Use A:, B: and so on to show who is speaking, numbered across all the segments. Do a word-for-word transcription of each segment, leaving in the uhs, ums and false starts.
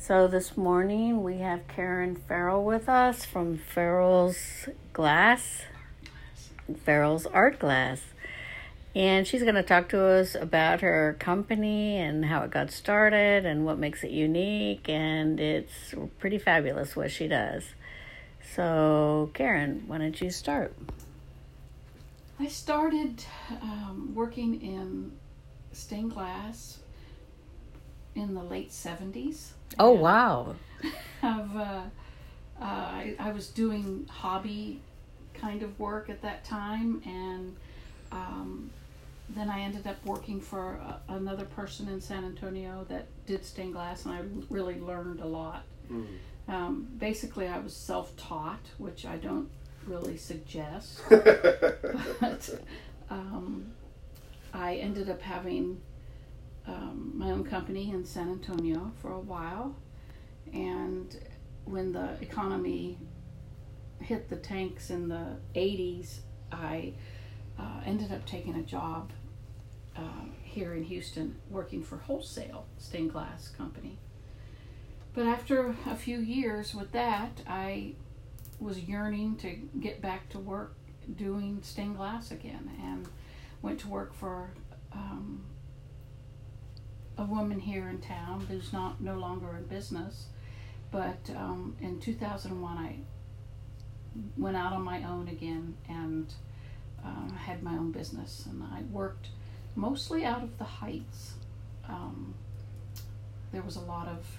A: So this morning we have Karen Farrell with us from Farrell's Glass, Farrell's Art Glass. And she's going to talk to us about her company and how it got started and what makes it unique. And it's pretty fabulous what she does. So, Karen, why don't you start?
B: I started um, working in stained glass in the late seventies.
A: Oh, wow.
B: I've, uh, uh, I, I was doing hobby kind of work at that time, and um, then I ended up working for a, another person in San Antonio that did stained glass, and I really learned a lot. Mm. Um, basically, I was self-taught, which I don't really suggest, but um, I ended up having um, my own company in San Antonio for a while, and when the economy hit the tanks in the eighties, I uh, ended up taking a job uh, here in Houston working for wholesale stained glass company. But after a few years with that, I was yearning to get back to work doing stained glass again, and went to work for um, a woman here in town who's not no longer in business. But um, in two thousand one, I went out on my own again and uh, had my own business, and I worked mostly out of the Heights. Um, there was a lot of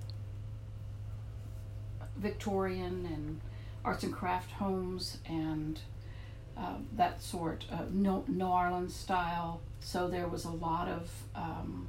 B: Victorian and arts and craft homes and uh, that sort of New, New Orleans style. So there was a lot of um,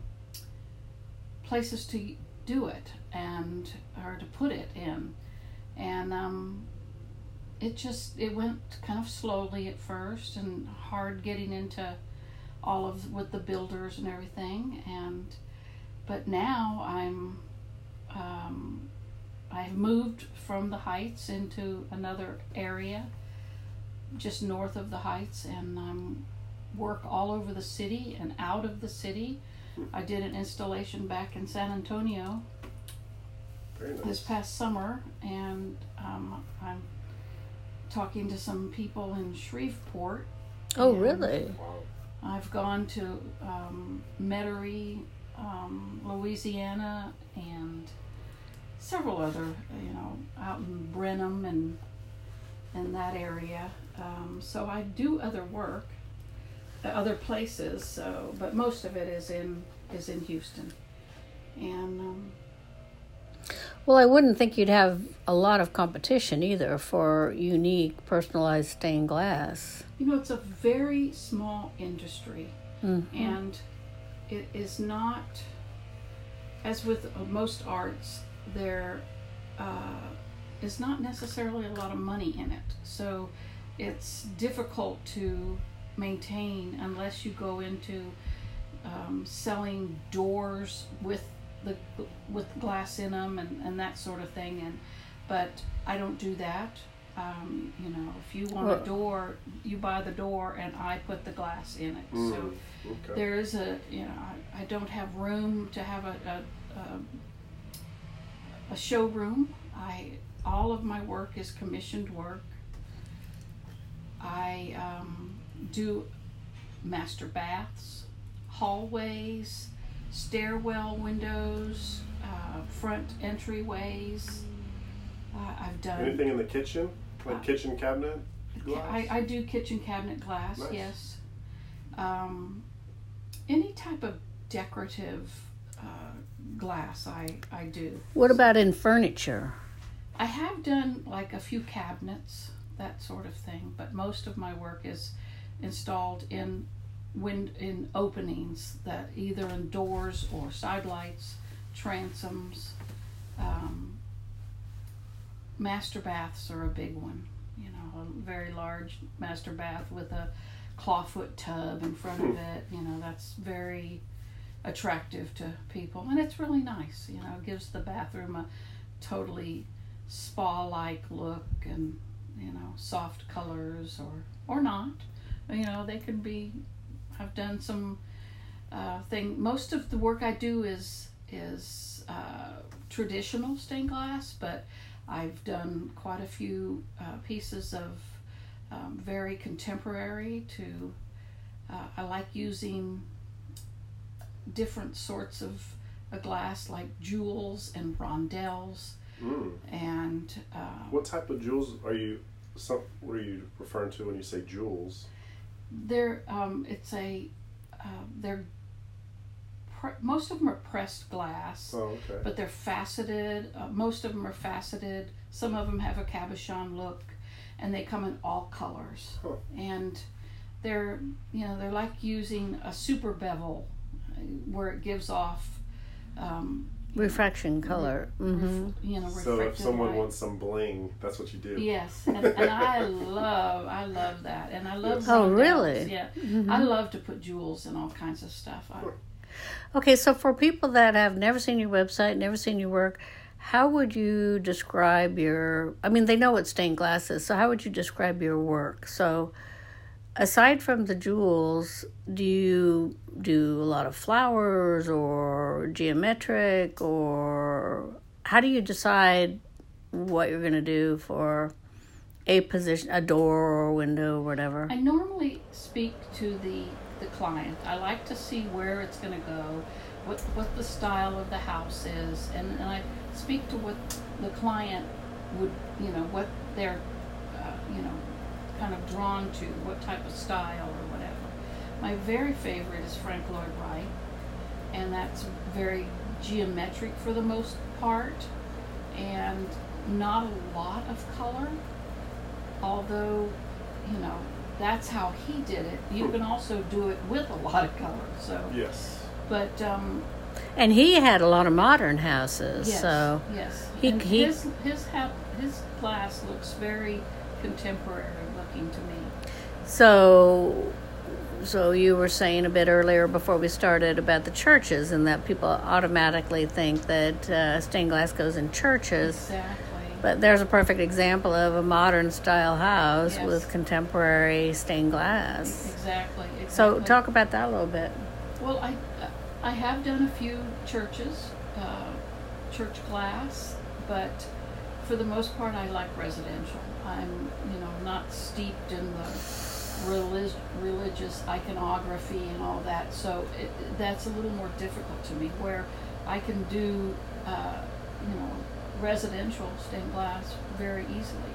B: places to do it and or to put it in, and um, it just it went kind of slowly at first and hard getting into all of with the builders and everything. And but now I'm um, I've moved from the Heights into another area just north of the Heights, and I'm work all over the city and out of the city. I did an installation back in San Antonio
C: Very nice.
B: this past summer, and um, I'm talking to some people in Shreveport.
A: Oh, really?
C: Wow.
B: I've gone to um, Metairie, um, Louisiana, and several other, you know, out in Brenham and in that area. Um, so I do other work, uh, other places. So, but most of it is in is in Houston. And um,
A: Well, I wouldn't think you'd have a lot of competition either for unique, personalized stained glass.
B: you know, it's a very small industry,
A: Mm-hmm.
B: and it is not, as with most arts, there uh, is not necessarily a lot of money in it. So it's difficult to maintain unless you go into um, selling doors with the with glass in them and, and that sort of thing. And but I don't do that. Um, you know, if you want
A: Well,
B: a door, you buy the door and I put the glass in it.
C: Mm,
B: So
C: okay.
B: there is a, you know, I, I don't have room to have a, a, a a showroom. I all of my work is commissioned work. I um, do master baths, hallways, stairwell windows, uh, front entryways. Uh, I've done.
C: Anything in the kitchen? Like
B: Uh,
C: kitchen cabinet glass?
B: I, I do kitchen cabinet glass.
C: Nice.
B: Yes. Um, any type of decorative uh, glass I, I do.
A: What about in furniture?
B: I have done like a few cabinets, that sort of thing, but most of my work is installed in wind in openings, that either in doors or side lights, transoms. Um, master baths are a big one. You know, a very large master bath with a clawfoot tub in front of it. You know, that's very attractive to people, and it's really nice. You know, it gives the bathroom a totally spa-like look, and you know, soft colors or or not. You know, they can be. I've done some uh, thing. Most of the work I do is is uh, traditional stained glass, but I've done quite a few uh, pieces of um, very contemporary to, uh, I like using different sorts of a glass like jewels and rondelles.
C: Mm.
B: And uh,
C: What type of jewels are you, some, what are you referring to when you say jewels?
B: they're, um, it's a, uh, they're, pre- most of them are pressed glass.
C: Oh, okay.
B: But they're faceted. Uh, most of them are faceted. Some of them have a cabochon look, and they come in all colors.
C: Huh.
B: And they're, you know, they're like using a super bevel, uh, where it gives off, um,
A: Refraction color. Mm-hmm.
B: ref- you know,
C: So if
B: reflected
C: someone
B: light.
C: wants some bling, that's what you do.
B: Yes, and, and I love, I love that, and I love.
C: Yes.
A: Oh,
B: rondelles.
A: really?
B: Yeah,
A: Mm-hmm.
B: I love to put jewels and all kinds of stuff. I,
A: Okay, so for people that have never seen your website, never seen your work, how would you describe your, I mean, they know what stained glass is, so how would you describe your work? So aside from the jewels, do you do a lot of flowers or geometric, or how do you decide what you're going to do for a position, a door or a window or whatever?
B: I normally speak to the, the client. I like to see where it's going to go, what what the style of the house is, and, and I speak to what the client would, you know, what they're, uh, you know, kind of drawn to, what type of style or whatever. My very favorite is Frank Lloyd Wright, and that's very geometric for the most part, and not a lot of color, although, you know, that's how he did it. You can also do it with a lot of color. So,
C: Yes.
B: but um,
A: And he had a lot of modern houses,
B: yes,
A: so
B: yes,
A: he-
B: and
A: he-
B: his his ha- his glass looks very contemporary looking to me.
A: so so you were saying a bit earlier before we started about the churches, and that people automatically think that uh, stained glass goes in churches.
B: Exactly.
A: But there's a perfect example of a modern style house
B: Yes.
A: with contemporary stained glass.
B: Exactly. Exactly.
A: So talk about that a little bit.
B: Well, I I have done a few churches, uh, church glass, but for the most part, I like residential. I'm, you know, not steeped in the relig- religious iconography and all that, so it, that's a little more difficult to me. Where I can do, uh, you know, residential stained glass very easily.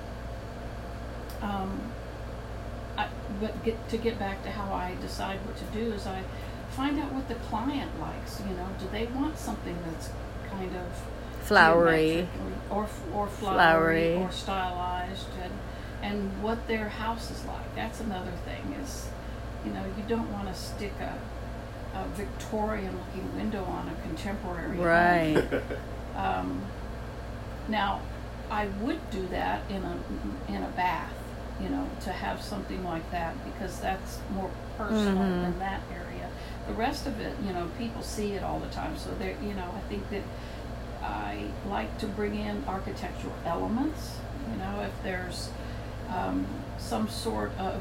B: Um, I, but get, to get back to how I decide what to do is I find out what the client likes. You know, do they want something that's kind of
A: Flowery.
B: geometrically or or flowery,
A: Flowery.
B: or stylized, and and what their house is like. That's another thing. Is, you know, you don't want to stick a, a Victorian-looking window on a contemporary home.
A: Right.
B: Um, now, I would do that in a in a bath, you know, to have something like that, because that's more personal
A: Mhm.
B: in that area. The rest of it, you know, people see it all the time, so there, you know, I think that I like to bring in architectural elements. You know, if there's um, some sort of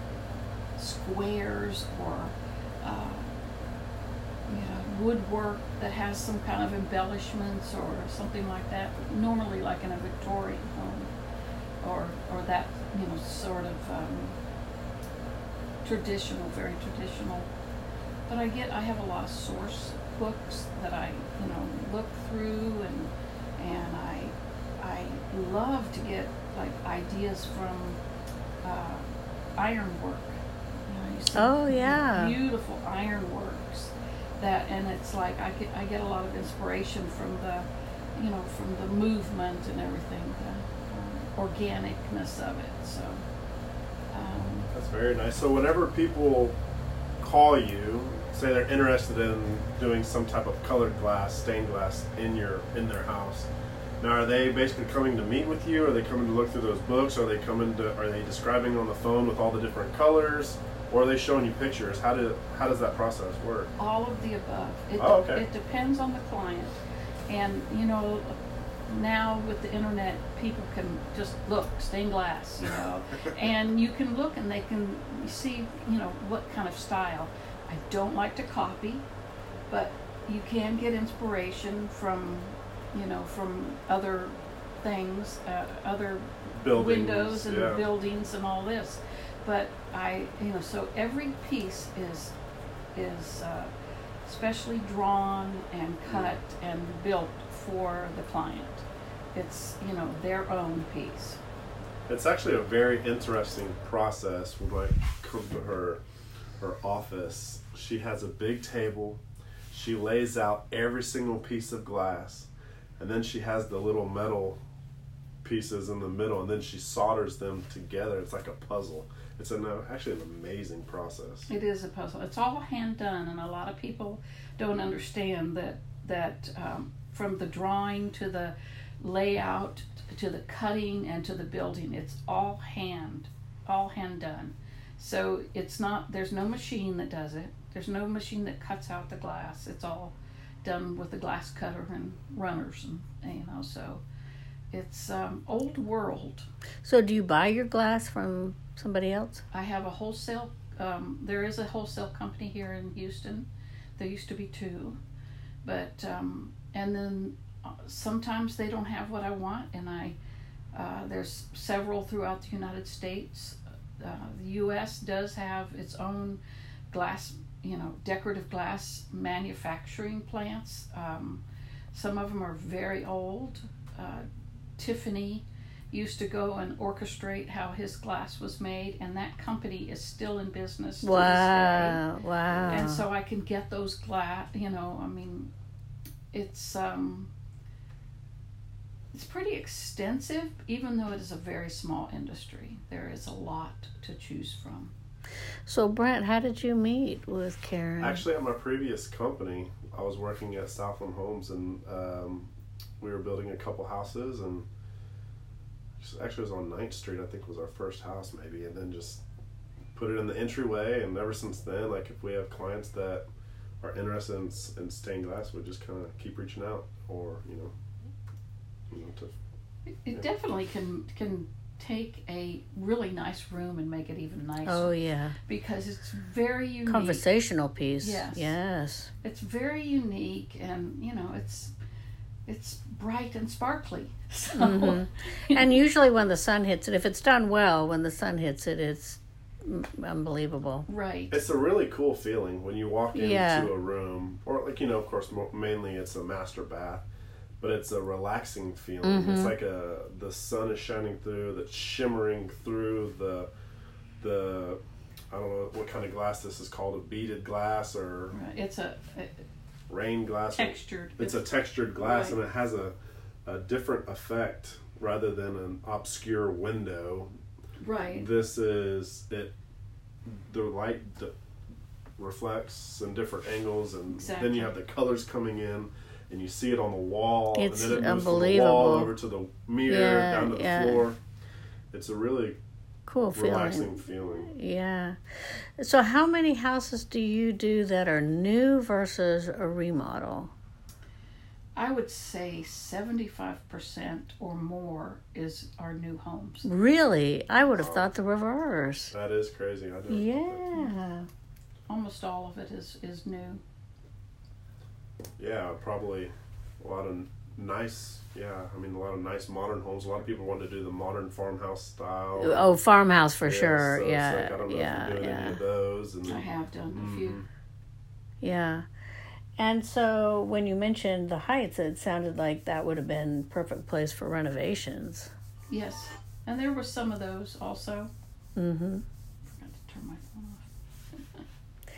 B: squares or uh, you know, woodwork that has some kind of embellishments or something like that, normally like in a Victorian home, or or that, you know, sort of um, traditional, very traditional. But I get, I have a lot of source books that I, you know, look through, and and I I love to get like ideas from uh, ironwork. You know, you see
A: Oh, yeah.
B: beautiful ironworks. That, and it's like I get I get a lot of inspiration from the, you know, from the movement and everything, the um, organicness of it. So um,
C: That's very nice. So whenever people call you, say they're interested in doing some type of colored glass, stained glass in your in their house, now are they basically coming to meet with you? Are they coming to look through those books? Are they coming to? Are they describing on the phone with all the different colors? Or are they showing you pictures? How do how does that process work?
B: all of the above. It,
C: Oh, okay.
B: it depends on the client, and you know, now with the internet, people can just look stained glass, you know, and you can look and they can see, you know, what kind of style. I don't like to copy, but you can get inspiration from, you know, from other things, uh, other
C: Buildings,
B: windows and
C: yeah.
B: buildings and all this. But I, you know, so every piece is is uh, specially drawn and cut and built for the client. It's, you know, their own piece.
C: It's actually a very interesting process. When I come to her her office, she has a big table. She lays out every single piece of glass, and then she has the little metal pieces in the middle, and then she solders them together. It's like a puzzle. It's an, actually an amazing process.
B: It is a puzzle. It's all hand done, and a lot of people don't understand that that um, from the drawing to the layout to the cutting and to the building, it's all hand, all hand done. So it's not, there's no machine that does it. There's no machine that cuts out the glass. It's all done with the glass cutter and runners, and you know, so it's um, old world.
A: So do you buy your glass from somebody else?
B: I have a wholesale, um, there is a wholesale company here in Houston. There used to be two, but, um, and then sometimes they don't have what I want, and I, uh, there's several throughout the United States. Uh, the U S does have its own glass, you know, decorative glass manufacturing plants. Um, some of them are very old. Uh, Tiffany used to go and orchestrate how his glass was made, and that company is still in business to
A: Wow,
B: this day.
A: wow.
B: And so I can get those glass, you know, I mean, it's um, it's pretty extensive, even though it is a very small industry. There is a lot to choose from.
A: So, Brent, how did you meet with Karen?
C: Actually, at my previous company, I was working at Southland Homes, and um, we were building a couple houses, and actually it was on ninth Street, I think was our first house maybe, and then just put it in the entryway, and ever since then, like if we have clients that are interested in, in stained glass, we just kind of keep reaching out, or, you know, you know, to...
B: It, it
C: yeah.
B: definitely can can take a really nice room and make it even nicer.
A: Oh, yeah.
B: Because it's very unique.
A: Conversational piece.
B: Yes.
A: Yes.
B: It's very unique, and, you know, it's it's bright and sparkly. So,
A: Mm-hmm. And usually when the sun hits it, if it's done well, when the sun hits it, it's unbelievable.
B: Right.
C: It's a really cool feeling when you walk into
A: Yeah.
C: a room, or like, you know, of course, mo- mainly it's a master bath, but it's a relaxing feeling.
A: Mm-hmm.
C: It's like a the sun is shining through, that's shimmering through the the I don't know what kind of glass this is called, a beaded glass or
B: Right. It's a, a
C: rain glass.
B: textured.
C: It's a textured glass,
B: Right.
C: and it has a a different effect rather than an obscure window.
B: Right.
C: This is it. The light d- reflects in different angles, and
B: Exactly.
C: then you have the colors coming in, and you see it on the wall.
A: It's
C: and then it moves from the wall
A: unbelievable.
C: over to the mirror,
A: Yeah,
C: down to the
A: yeah.
C: floor. It's a really
A: Cool feeling.
C: relaxing feeling.
A: Yeah. So how many houses do you do that are new versus a remodel?
B: I would say seventy-five percent or more is our new homes.
A: Really? I would have thought the reverse.
C: That is crazy. I never thought that.
A: Yeah.
B: Almost all of it is, is new.
C: Yeah, probably a lot of nice. Yeah, I mean a lot of nice modern homes. A lot of people want to do the modern farmhouse style.
A: Oh, farmhouse for
C: Yeah,
A: sure.
C: so it's
A: yeah.
C: like, I don't know
A: yeah.
C: if you're doing
A: yeah.
C: any of those. And
B: I have done a few.
C: Mhm.
A: Yeah. And so when you mentioned the Heights, it sounded like that would have been perfect place for renovations.
B: Yes. And there were some of those also.
A: Mm-hmm.
B: Forgot to turn my phone off.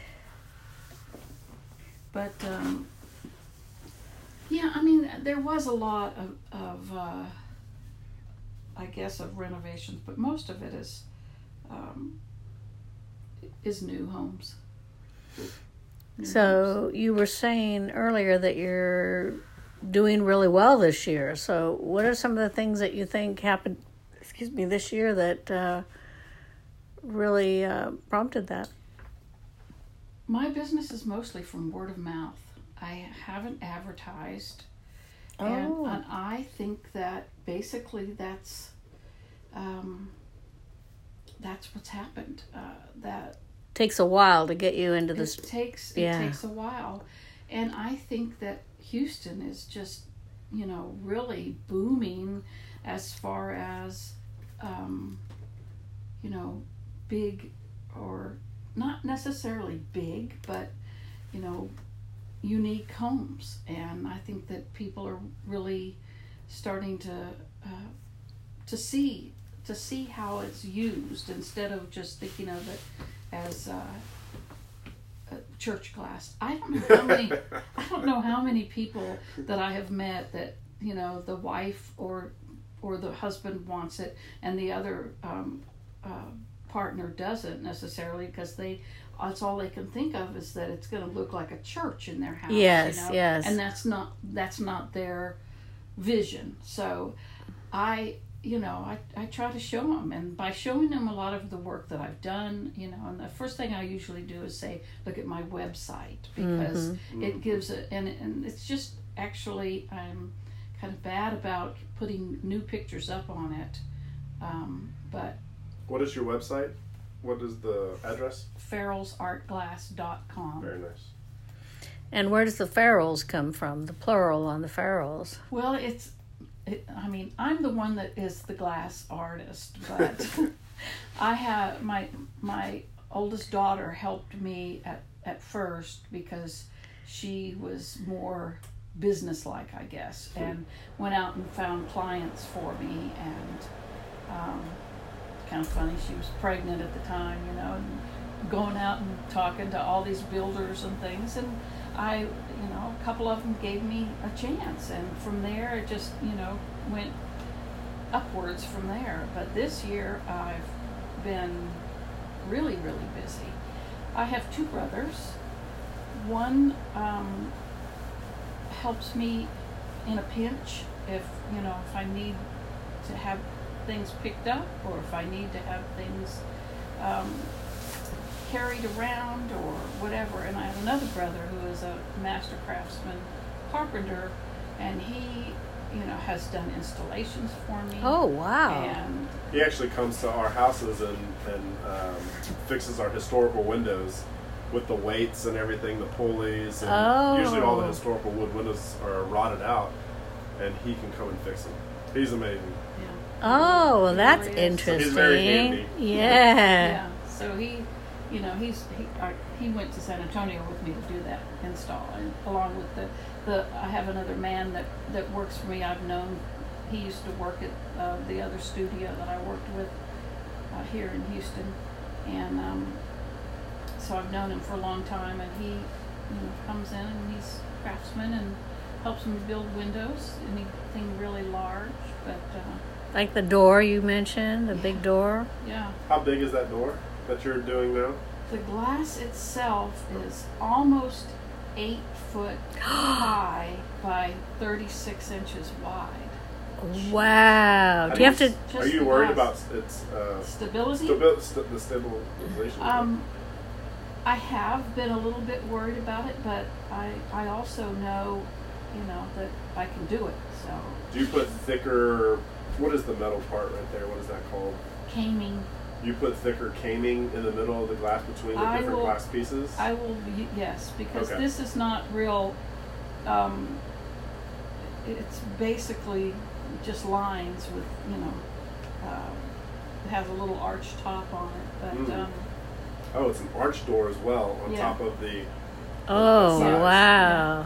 B: But, um, yeah, I mean, there was a lot of, of uh, I guess, of renovations, but most of it is, um, is new homes. New homes.
A: So you were saying earlier that you're doing really well this year. So what are some of the things that you think happened, excuse me, this year that uh, really uh, prompted that?
B: My business is mostly from word of mouth. I haven't advertised. And,
A: Oh.
B: and I think that basically that's um, that's what's happened. Uh, that
A: Takes a while to get you into
B: it
A: this.
B: takes it
A: yeah.
B: takes a while, And I think that Houston is just, you know, really booming as far as, um, you know, big, or not necessarily big, but, you know, unique homes. And I think that people are really starting to uh, to see to see how it's used, instead of just thinking of it as uh, uh, church glass. I don't know how many. I don't know how many people that I have met that, you know, the wife or or the husband wants it, and the other um, uh, partner doesn't necessarily, because they that's all they can think of is that it's going to look like a church in their house.
A: Yes,
B: you know?
A: yes.
B: And that's not that's not their vision. So I. You know, I, I try to show them, and by showing them a lot of the work that I've done, you know, and the first thing I usually do is say, look at my website, because
A: Mm-hmm.
B: it gives it, and, and it's just actually, I'm kind of bad about putting new pictures up on it, um, but
C: What is your website? What is the address?
B: farrells art glass dot com.
C: Very nice.
A: And where does the Farrells come from? The plural on the Farrells.
B: Well, it's, it, I mean, I'm the one that is the glass artist, but I have, my my oldest daughter helped me at, at first, because she was more businesslike, I guess, and went out and found clients for me, and um, kind of funny, she was pregnant at the time, you know, and going out and talking to all these builders and things, and I, you know, a couple of them gave me a chance, and from there it just, you know, went upwards from there. But this year I've been really, really busy. I have two brothers. One um, helps me in a pinch if, you know, if I need to have things picked up, or if I need to have things um, carried around or whatever. And I have another brother who is a master craftsman carpenter, and he, you know, has done installations for me.
A: Oh, wow.
B: And
C: He actually comes to our houses and, and um, fixes our historical windows with the weights and everything, the pulleys. And
A: Oh.
C: usually all the historical wood windows are rotted out, and he can come and fix them. He's amazing.
B: yeah.
A: Oh, well,
B: He
A: that's
B: really is.
A: interesting.
C: He's very handy.
A: Yeah.
B: Yeah. So he, you know, he's he I, he went to San Antonio with me to do that install, and along with the the I have another man that that works for me. I've known. He used to work at uh, the other studio that I worked with uh, here in Houston, and um, so I've known him for a long time. And he, you know, comes in and he's a craftsman and helps me build windows, anything really large, but. Uh,
A: Like the door you mentioned, the big door.
B: yeah.
C: How big is that door that you're doing now?
B: The glass itself is almost eight foot high by thirty-six inches wide.
A: Wow.
C: How
A: Do you have
C: you-
A: to...
B: Just
C: Are you
B: the
C: worried
B: glass.
C: about its uh,
B: Stability?
C: stabi- st- the stabilization?
B: Um, I have been a little bit worried about it, but I, I also know, you know, that I can do it. So,
C: Do you put thicker? What is the metal part right there? What is that called?
B: caming,
C: You put thicker caming in the middle of the glass between the
B: I
C: different
B: will-
C: glass pieces?
B: I will be, yes, because
C: Okay.
B: this is not real, um, it's basically just lines with, you know, uh, it has a little arch top on it, but,
C: Mm.
B: um,
C: Oh, it's an arch door as well on
B: Yeah.
C: top of the.
A: Oh,
C: size.
A: wow.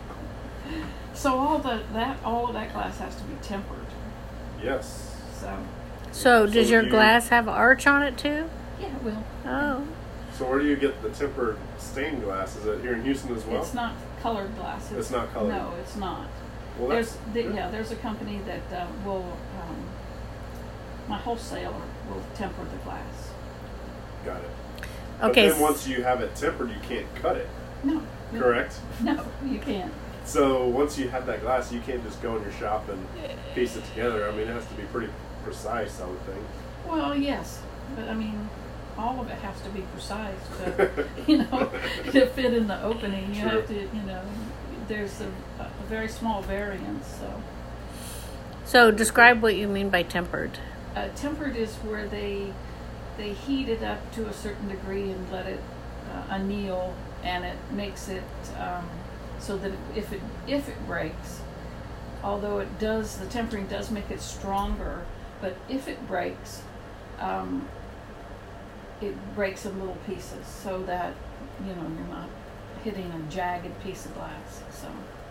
B: so all the, that, all of that glass has to be tempered,
C: Yes.
B: so,
A: So does
C: So
A: your
C: you-
A: glass have arch on it too?
B: yeah, it will.
A: Oh.
C: So where do you get the tempered stained glass? Is it here in Houston as well?
B: It's not colored glass.
C: It's not colored.
B: No, it's not.
C: Well,
B: There's,
C: that's
B: the,
C: good.
B: yeah, there's a company that uh, will, um, my wholesaler will temper the glass.
C: Got it.
A: Okay.
C: But then once you have it tempered, you can't cut it.
B: No. no,
C: Correct.
B: No, you can't.
C: So once you have that glass, you can't just go in your shop and piece it together. I mean, it has to be pretty precise, I would think.
B: Well, yes, but I mean, all of it has to be precise to, you know, to fit in the opening. You
C: True.
B: have to, you know, there's a, a very small variance. So,
A: So describe what you mean by tempered.
B: uh, tempered is where they they heat it up to a certain degree and let it uh, anneal, and it makes it um, so that if it if it breaks, although it does, the tempering does make it stronger, but if it breaks, um, it breaks in little pieces so that, you know, you're not hitting a jagged piece of glass. So.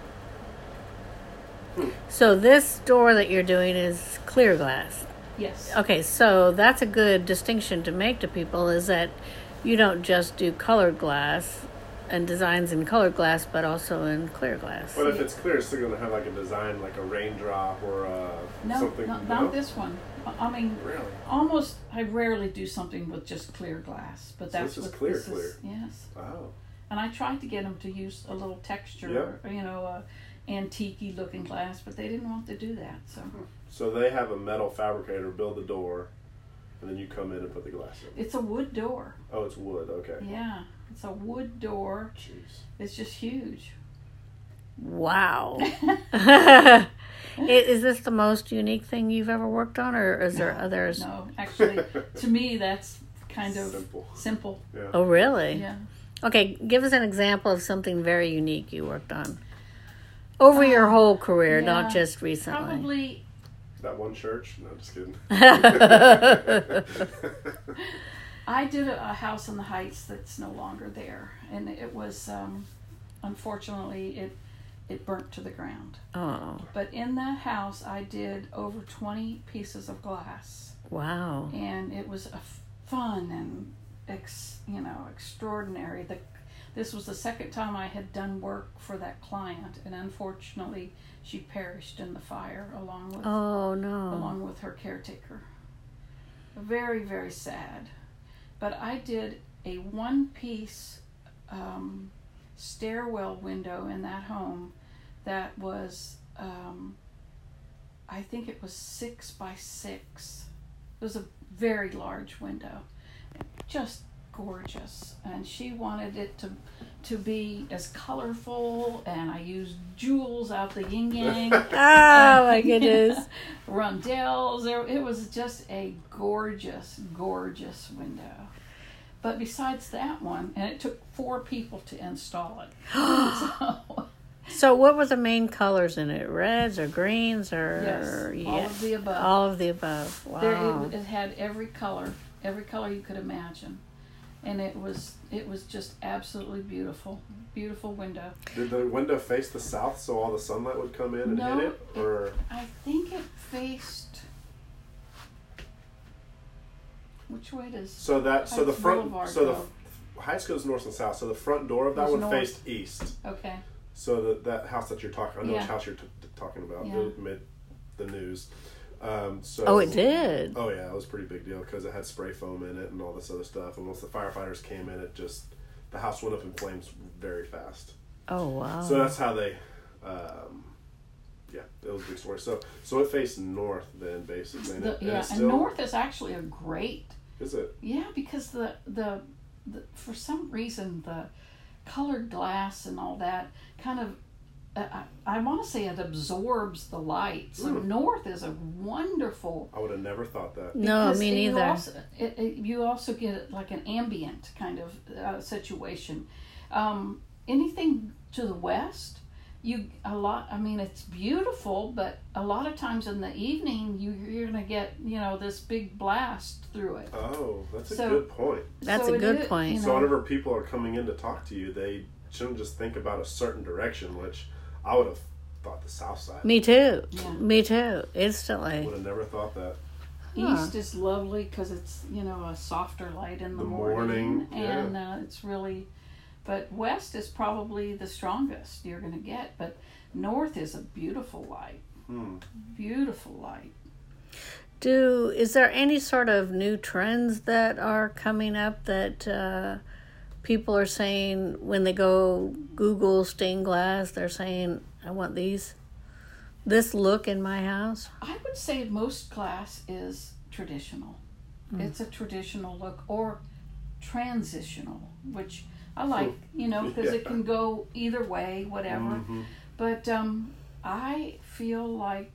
A: So this door that you're doing is clear glass.
B: Yes.
A: Okay, so that's a good distinction to make to people, is that you don't just do colored glass and designs in colored glass, but also in clear glass.
C: But if it's clear, it's still going to have like a design, like a raindrop or uh,
B: no,
C: something.
B: Not,
C: no,
B: not this one. I mean,
C: really,
B: almost. I rarely do something with just clear glass, but
C: So
B: that's
C: this is
B: what
C: clear,
B: this
C: clear.
B: is. Yes.
C: Wow.
B: And I tried to get them to use a little texture,
C: Yep.
B: you know, uh, antique-y looking glass, but they didn't want to do that. So
C: So they have a metal fabricator build the door, and then you come in and put the glass in.
B: it's a wood door.
C: Oh, it's wood. Okay.
B: Yeah, it's a wood door.
C: Jeez.
B: It's just huge.
A: Wow. I- Is this the most unique thing you've ever worked on, or is there others?
B: No, actually, to me, that's kind of
C: Simple.
B: simple.
C: Yeah.
A: Oh, really?
B: Yeah.
A: Okay, give us an example of something very unique you worked on over your whole career, not
B: yeah,
A: just recently.
B: Probably.
C: That one church? No, just kidding.
B: I did a, a house in the Heights that's no longer there, and it was um, unfortunately it it burnt to the ground.
A: Oh,
B: But in that house, I did over twenty pieces of glass,
A: wow.
B: and it was a f- fun and ex, you know extraordinary. The this was the second time I had done work for that client, and unfortunately, she perished in the fire along with
A: Oh, no.
B: along with her caretaker. Very, very sad. But I did a one-piece um, stairwell window in that home that was, um, I think it was six by six. It was a very large window. Just gorgeous. And she wanted it to to be as colorful, and I used jewels out the yin-yang.
A: Oh, my goodness.
B: Rondelles. There, it was just a gorgeous, gorgeous window. But besides that one, and it took four people to install it. so,
A: So what were the main colors in it? Reds or greens or...
B: yes, all of the above.
A: All of the above. Wow.
B: There, it, it had every color, every color you could imagine. And it was it was just absolutely beautiful. Beautiful window.
C: Did the window face the south so all the sunlight would come in and
B: No,
C: hit it? Or
B: I think it faced... Which way does...
C: so that so the
B: Heights
C: front
B: Boulevard
C: so
B: go?
C: the Heights goes north and south. So the front door of that
B: Goes
C: one
B: north.
C: faced east.
B: Okay.
C: So that that house that you're talking, I know
B: Yeah.
C: which house you're t- t- talking about.
B: Yeah.
C: It made the news. Um, so
A: Oh, it did?
C: Oh yeah, it was a pretty big deal because it had spray foam in it and all this other stuff. And once the firefighters came in, it just the house went up in flames very fast.
A: Oh, wow.
C: So that's how they, um, yeah, it was a big story. So so it faced north then basically. And
B: The,
C: it, and
B: yeah,
C: it's
B: and
C: still,
B: north is actually a great...
C: is it?
B: Yeah, because the, the the for some reason the colored glass and all that kind of uh, I, I want to say it absorbs the light. So
C: Mm.
B: north is a wonderful.
C: I would have never thought that.
A: No,
B: because
A: me
B: you
A: neither.
B: Also, it, it, you also get like an ambient kind of uh, situation. Um, anything to the west, you a lot. I mean, it's beautiful, but a lot of times in the evening, you you're gonna get you know this big blast through it.
C: Oh, that's a
B: So-
C: good point.
A: That's
B: So
A: a
B: it
A: good
B: is-
A: point.
B: you
C: So
B: know,
C: whenever people are coming in to talk to you, they shouldn't just think about a certain direction, which I would have thought the south side.
A: Me too.
B: Yeah.
A: Me too. Instantly.
C: Would have never thought that.
A: Huh.
B: East is lovely because it's you know a softer light in the,
C: The
B: morning,
C: morning, yeah.
B: and uh, it's really. But west is probably the strongest you're going to get, but north is a beautiful light,
C: Hmm.
B: beautiful light.
A: Do is there any sort of new trends that are coming up that uh, people are saying when they go Google stained glass? They're saying, "I want these, this look in my house."
B: I would say most glass is traditional. It's a traditional look or transitional, which I like, you know, because it
C: Yeah.
B: can go either way, whatever.
C: Mhm.
B: But um, I feel like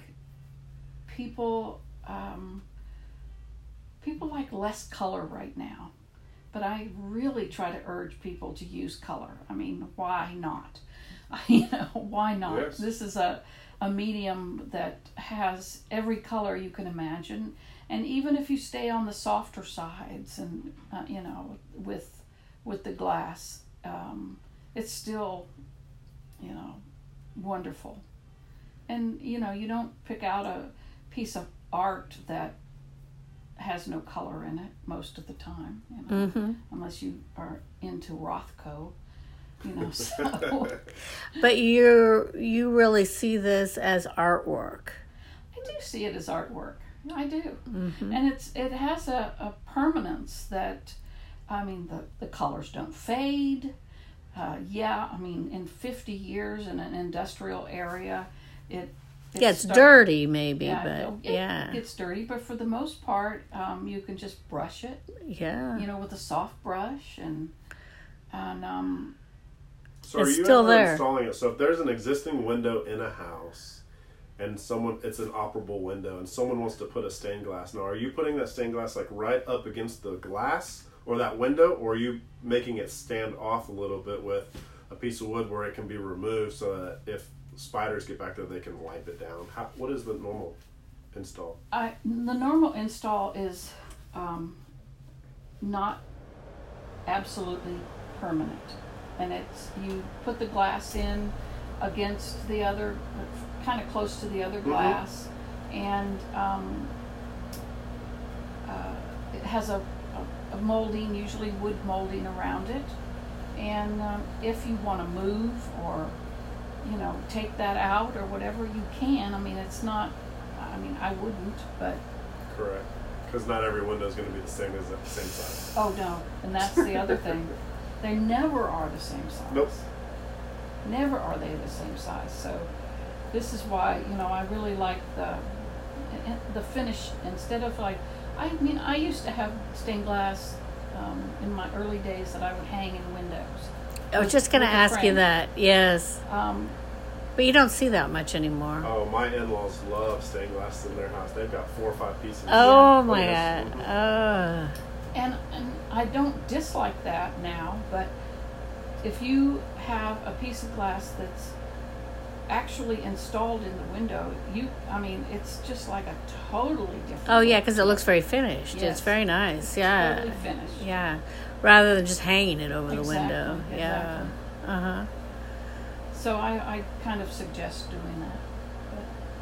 B: people um, people like less color right now. But I really try to urge people to use color. I mean, why not? you know, why not?
C: Yes.
B: This is a, a medium that has every color you can imagine. And even if you stay on the softer sides and, uh, you know, with, with the glass, um, it's still, you know, wonderful. And, you know, you don't pick out a piece of art that has no color in it most of the time, you know,
A: Mm-hmm.
B: unless you are into Rothko, you know, so
A: But you you really see this as artwork.
B: I do see it as artwork. I do.
A: Mm-hmm.
B: And it's it has a, a permanence that, I mean, the, the colors don't fade. Uh, yeah, I mean, in fifty years in an industrial area, it, it
A: Yeah, it's
B: start-
A: dirty maybe,
B: Yeah,
A: but
B: it,
A: yeah.
B: it gets dirty, but for the most part, um, you can just brush it,
A: Yeah.
B: you know, with a soft brush, and and um,
C: So are
A: It's
C: you
A: still
C: ever
A: there.
C: installing it? So if there's an existing window in a house and someone, it's an operable window and someone wants to put a stained glass, now are you putting that stained glass like right up against the glass or that window, or are you making it stand off a little bit with a piece of wood where it can be removed so that if spiders get back there they can wipe it down? How, what is the normal install?
B: I the normal install is um, not absolutely permanent, and it's you put the glass in against the other, kind of close to the other glass, and um, uh, it has a, a, a molding, usually wood molding around it, and um, if you want to move or you know take that out or whatever, you can. I mean, it's not. I mean, I wouldn't, but
C: Correct. Because not every window is going to be the same as the same size.
B: oh no, and that's the other thing. They never are the same size.
C: Nope.
B: Never are they the same size. So this is why, you know, I really like the the finish instead of like, I mean, I used to have stained glass um, in my early days that I would hang in windows.
A: I was
B: with-
A: just going to
B: with a
A: ask you
B: frame.
A: that. Yes.
B: Um,
A: But you don't see that much anymore.
C: Oh, my in-laws love stained glass in their house. They've got four or five pieces.
A: Oh my
C: yes.
A: God.
C: Mhm.
A: Oh.
B: and, and I don't dislike that now, but if you have a piece of glass that's actually installed in the window, you, I mean, it's just like a totally different.
A: Oh yeah,
B: look.
A: because it looks very finished.
B: Yes.
A: It's very nice. Yeah.
B: Totally finished.
A: Yeah. Rather than just hanging it over the
B: Exactly,
A: window. Yeah.
B: exactly.
A: Uh huh.
B: So I, I kind of suggest doing that. But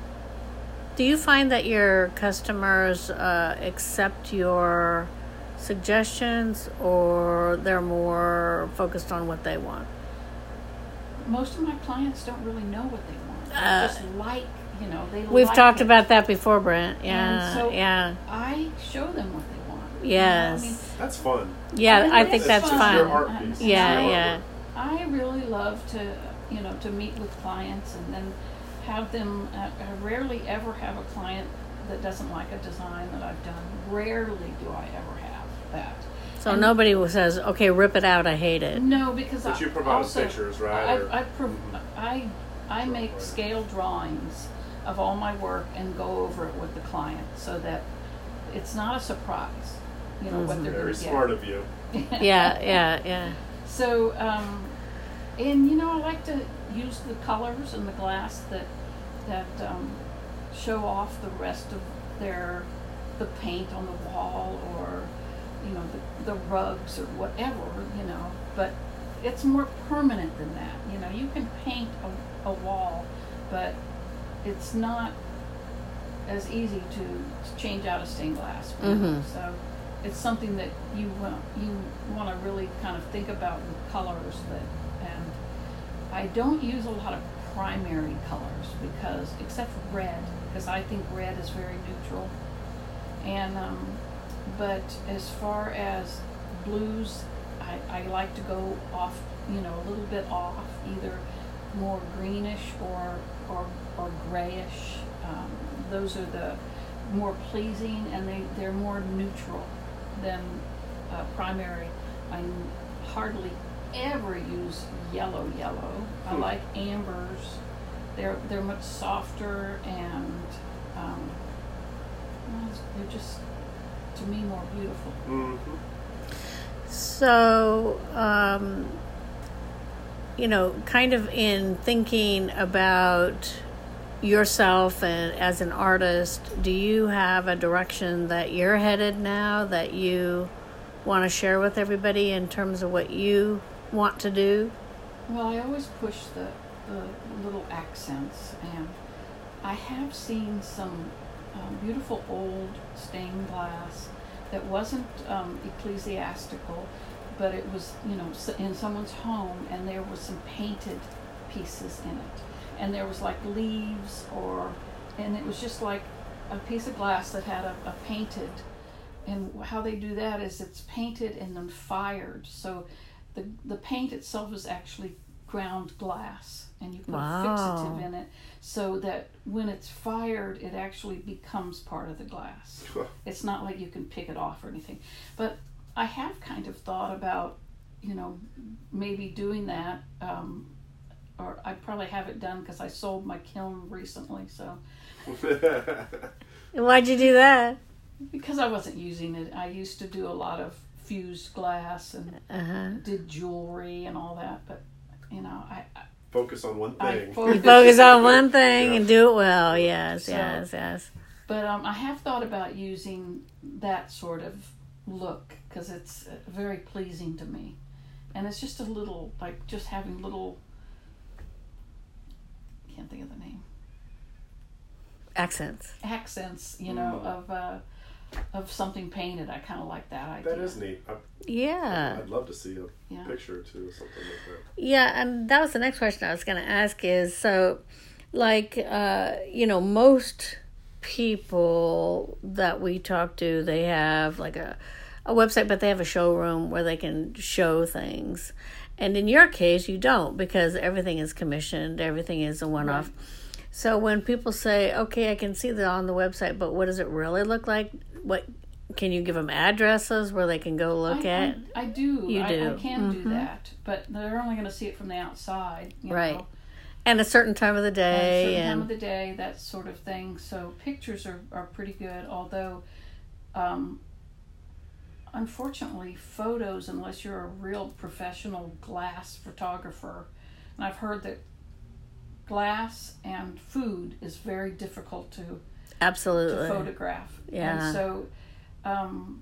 A: Do you find that your customers uh, accept your suggestions, or they're more focused on what they want?
B: most of my clients don't really know what they want. They
A: Uh,
B: just like, you know, they
A: We've
B: like
A: talked
B: it.
A: about that before, Brent. Yeah.
B: And so-
A: yeah.
B: I show them what they want.
A: Yes.
B: You know,
C: That's fun.
A: Yeah.
B: mean,
A: I
B: it
A: think
B: is
A: that's
C: It's
B: fun.
C: your
A: fun.
C: art
B: Uh,
C: piece. It's
A: Yeah,
C: your
A: yeah.
C: artwork.
B: I really love to, you know, to meet with clients and then have them. Uh, I rarely ever have a client that doesn't like a design that I've done. Rarely do I ever have that.
A: So
B: And-
A: nobody says, "Okay, rip it out. I hate it."
B: No, because
C: But
B: I
C: you provide
B: also,
C: pictures, right?
B: I
C: or-
B: I, prov-
C: Mhm.
B: I I make
C: Drawing.
B: scale drawings of all my work and go over it with the client so that it's not a surprise. You know what they're
C: Very
B: going to get.
C: smart of you.
A: Yeah. Yeah. Yeah.
B: So, um, and you know, I like to use the colors in the glass that that um, show off the rest of their the paint on the wall, or you know the, the rugs or whatever, you know. But it's more permanent than that. You know, you can paint a, a wall, but it's not as easy to change out a stained glass window.
A: Mhm.
B: So it's something that you want you want to really kind of think about with colors. That and I don't use a lot of primary colors because except for red, because I think red is very neutral. And um, but as far as blues, I, I like to go off, you know, a little bit off, either more greenish or or or grayish. Um, those are the more pleasing, and they they're more neutral than uh, primary. I hardly ever use yellow yellow. I
C: Hmm.
B: like ambers. They're they're much softer and um, well, they're just to me more beautiful.
C: Mhm.
A: So, um, you know, kind of in thinking about yourself and as an artist, do you have a direction that you're headed now that you want to share with everybody in terms of what you want to do?
B: Well, I always push the, the little accents, and I have seen some um, beautiful old stained glass that wasn't um, ecclesiastical, but it was, you know, in someone's home, and there was some painted pieces in it. And there was like leaves, or, and it was just like a piece of glass that had a, a painted, and how they do that is it's painted and then fired. So the the paint itself is actually ground glass, and you put
A: Wow.
B: a fixative in it so that when it's fired, it actually becomes part of the glass. It's not like you can pick it off or anything. But I have kind of thought about, you know, maybe doing that. Um, or I probably have it done because I sold my kiln recently, so.
A: Why'd you do that?
B: Because I wasn't using it. I used to do a lot of fused glass and
A: Uh-huh.
B: did jewelry and all that, but, you know, I... I
C: Focus on one
B: I
C: thing.
B: focus-
A: Focus on one thing
C: Yeah.
A: and do it well. Yes,
B: So-
A: yes, yes.
B: But um, I have thought about using that sort of look because it's uh, very pleasing to me. And it's just a little, like, just having little... can't think of the name.
A: Accents.
B: Accents, you know,
C: Mm.
B: of uh, of something painted. I kind of like that idea.
C: That is neat. I,
A: Yeah.
C: I'd love to see a
B: Yeah.
C: picture or two or something like
A: Yeah, and that was the next question I was going to ask is, so, like, uh, you know, most people that we talk to, they have, like, a, a website, but they have a showroom where they can show things. And in your case, you don't, because everything is commissioned, everything is a one-off.
B: Right.
A: So when people say, okay, I can see that on the website, but what does it really look like? What can you give them addresses where they can go look
B: I,
A: at?
B: I, I do.
A: You
B: I,
A: do.
B: I can
A: Mhm.
B: do that, but they're only going to see it from the outside. You
A: Right.
B: Know?
A: And a certain time of the
B: At a
A: day.
B: certain
A: and
B: time of the day, that sort of thing. So pictures are, are pretty good, although um, unfortunately photos, unless you're a real professional glass photographer, and I've heard that glass and food is very difficult to,
A: Absolutely.
B: to photograph.
A: Yeah.
B: And so um,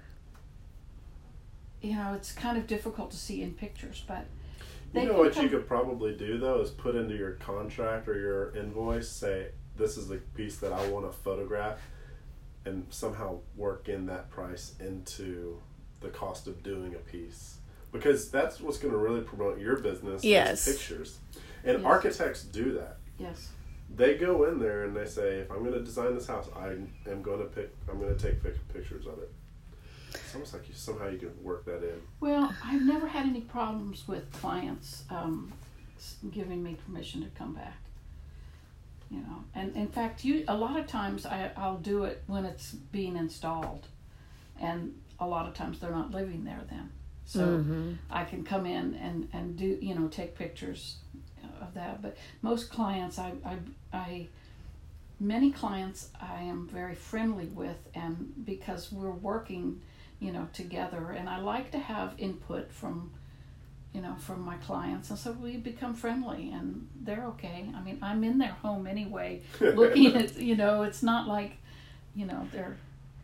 B: you know, it's kind of difficult to see in pictures, but
C: that. You know
B: can
C: what
B: come-
C: you could probably do though is put into your contract or your invoice, say this is the piece that I want to photograph, and somehow work in that price into the cost of doing a piece, because that's what's going to really promote your business.
A: Yes.
C: Is pictures, and
B: Yes.
C: architects do that.
B: Yes.
C: They go in there and they say, if I'm going to design this house, I am going to pick. I'm going to take pic- pictures of it. It's almost like you somehow you can work that in.
B: Well, I've never had any problems with clients um, s- giving me permission to come back. You know, and in fact, you a lot of times I, I'll do it when it's being installed, and a lot of times they're not living there then, so
A: Mm-hmm.
B: I can come in and, and do you know take pictures of that. But most clients, I I, I many clients I am very friendly with, and because we're working, you know, together, and I like to have input from, you know, from my clients, and so we become friendly, and they're okay. I mean, I'm in their home anyway, looking at, you know, it's not like, you know, they're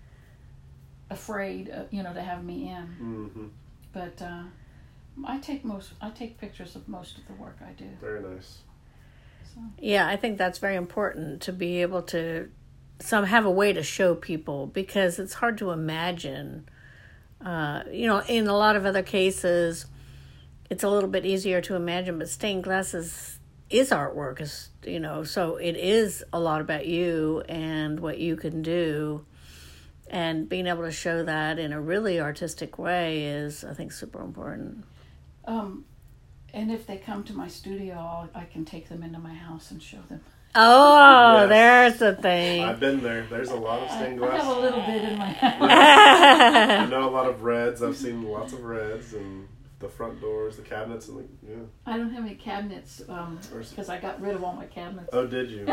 B: afraid, uh, you know, to have me in.
C: Mm-hmm.
B: But uh, I take most, I take pictures of most of the work I do.
C: Very nice.
B: So.
A: Yeah, I think that's very important to be able to some have a way to show people, because it's hard to imagine. Uh, you know, in a lot of other cases, it's a little bit easier to imagine, but stained glass is, is artwork, is, you know, so it is a lot about you and what you can do. And being able to show that in a really artistic way is, I think, super important.
B: Um, and if they come to my studio, I'll, I can take them into my house and show them.
A: Oh,
C: Yes.
A: there's the thing.
C: I've been there. There's a lot of
B: I,
C: stained
B: I
C: glass.
B: have a little bit in my house.
C: I know a lot of reds. I've seen lots of reds, and the front doors, the cabinets, and the, yeah.
B: I don't have any cabinets because I got rid of all my cabinets.
C: Oh, did you?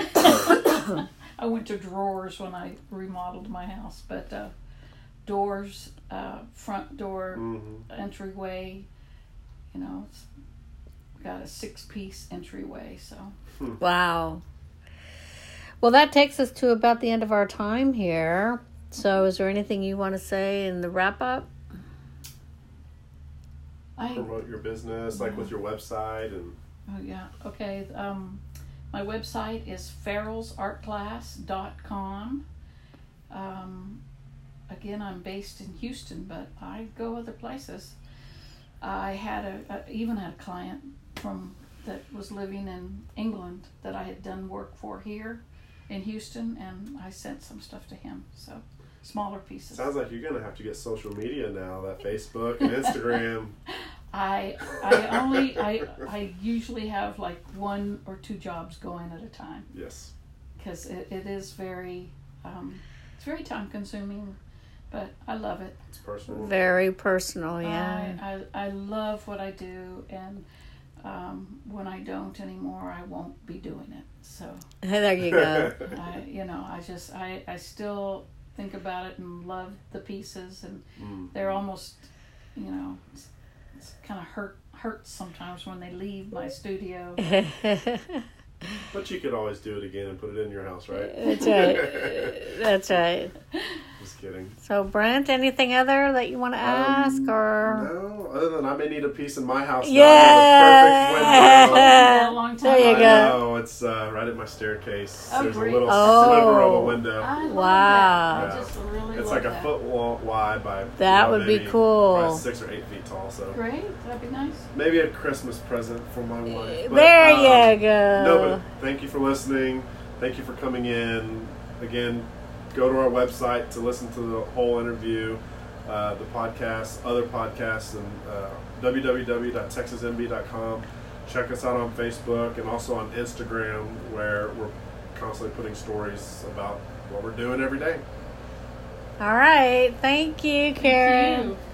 B: I went to drawers when I remodeled my house, but uh, doors, uh, front door,
C: Mm-hmm.
B: entryway, you know, it's, got a six-piece entryway. So
A: Wow. Well, that takes us to about the end of our time here. So is there anything you want to say in the wrap-up?
B: I
C: Promote your business, like with your website and.
B: oh yeah okay. Um, my website is farrells art glass dot com. Um, again, I'm based in Houston, but I go other places. I had a, a even had a client from that was living in England that I had done work for here in Houston, and I sent some stuff to him. So smaller pieces.
C: Sounds like you're gonna have to get social media now. That Facebook and Instagram.
B: I I only I I usually have like one or two jobs going at a time
C: Yes.
B: because it, it is very um, it's very time consuming, but I love it.
C: It's personal.
A: Very personal, yeah.
B: I, I I love what I do, and um, when I don't anymore, I won't be doing it. So
A: There you go.
B: I you know I just I I still think about it and love the pieces, and
C: Mm.
B: they're almost you know. It's, it's kind of hurt hurts sometimes when they leave my studio.
C: But you could always do it again and put it in your house, right?
A: That's right. That's right.
C: Just kidding.
A: So, Brent, anything other that you want to ask, or
C: No, other than I may need a piece in my house. now.
A: Yeah.
C: There's a perfect window.
B: A long time.
A: There you
C: I
A: go.
C: know, it's uh, right at my staircase.
B: Oh,
C: There's
B: great.
C: a little
A: Oh.
C: sliver of a window.
B: I love
A: Wow.
B: that. I just really
C: It's
B: love
C: like a
B: that.
C: foot wa- wide by
A: That
C: you know,
A: would be
C: maybe
A: cool.
C: probably six or eight feet tall. So
B: Great, that'd be nice.
C: maybe a Christmas present for my wife. But,
A: there
C: um,
A: you go.
C: No, but thank you for listening. Thank you for coming in. Again, go to our website to listen to the whole interview, uh, the podcast, other podcasts, and uh, w w w dot texas m b dot com. Check us out on Facebook and also on Instagram, where we're constantly putting stories about what we're doing every day.
A: All right. Thank you, Karen.
B: Thank you.